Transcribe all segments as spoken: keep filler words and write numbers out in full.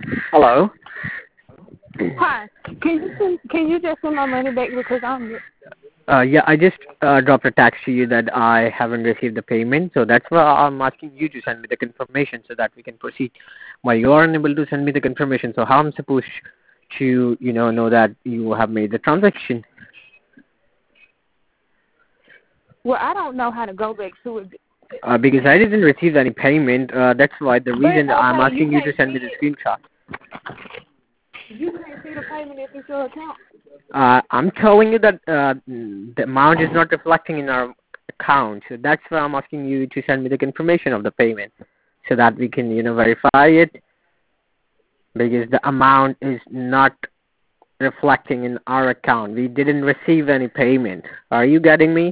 Hello. Hi. Can you send, can you just send my money back because I'm Uh, yeah, I just uh, dropped a text to you that I haven't received the payment, so that's why I'm asking you to send me the confirmation so that we can proceed. Why you are unable to send me the confirmation, so how I'm supposed to, you know, know that you have made the transaction? well. I don't know how to go back to it. Uh, because I didn't receive any payment, uh, that's why the But reason I'm okay, you asking you to can't send me see the it. screenshot. You can't see the payment if it's your account. Uh, I'm telling you that uh, the amount is not reflecting in our account, so that's why I'm asking you to send me the confirmation of the payment, so that we can, you know, verify it, because the amount is not reflecting in our account. We didn't receive any payment. Are you getting me?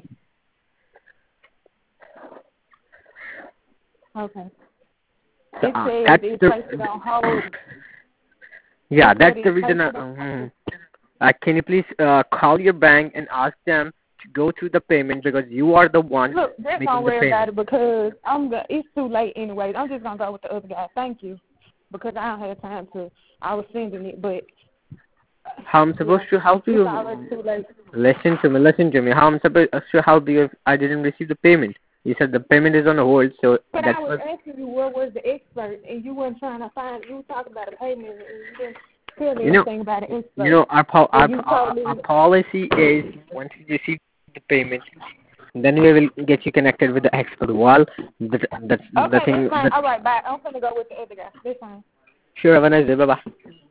Okay. So, It uh, says that's it the placed it on hold. yeah, It said that's the it reason. placed I, it on mhm. hold. uh, can you please uh, call your bank and ask them to go through the payment, because you are the one Look, just making don't the worry about payment. it because I'm go- it's too late anyways. I'm just gonna go with the other guy. Thank you, because I don't have time to. I was sending it, but How I'm yeah, supposed to help it's already you? too late. Listen to me, listen to me. How I'm supposed to help you if I didn't receive the payment? You said the payment is on hold, so But that's I was what. asking you what was the expert, and you weren't trying to find. You were talking about a payment, and you didn't tell me You know, anything about an you expert. know, our po- And our, you our told me, our policy is once you receive the payment, then we will get you connected with the expert. Well, that, that's the okay, thing. that's fine. That, All right, bye. I'm gonna go with the other guy. That's fine. sure, have a nice day. Bye bye.